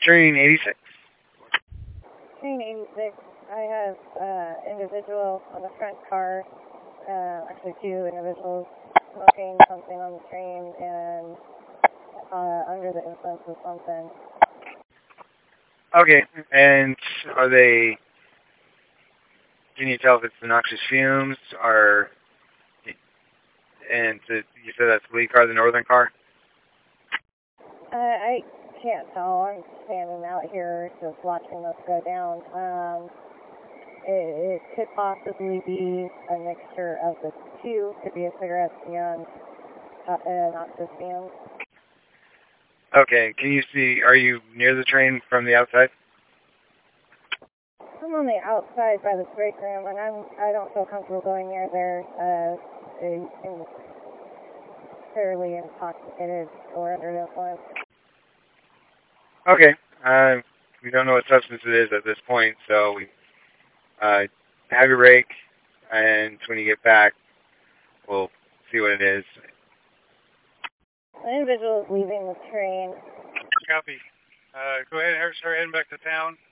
Train 86. Train 86, I have individual on the front car, actually two individuals smoking something on the train and under the influence of something. Okay, and are they, can you tell if it's the noxious fumes or, and you said that's the lead car, the northern car? I can't tell. I'm standing out here just watching this go down. It could possibly be a mixture of the two. Could be a cigarette and noxious fumes. Okay, can you see, are you near the train from the outside? I'm on the outside by the break room, and I don't feel comfortable going near there. I'm fairly intoxicated or under the influence. Okay, we don't know what substance it is at this point, so we have your rake, and when you get back, we'll see what it is. The individual is leaving the train. Copy. Go ahead and start heading back to town.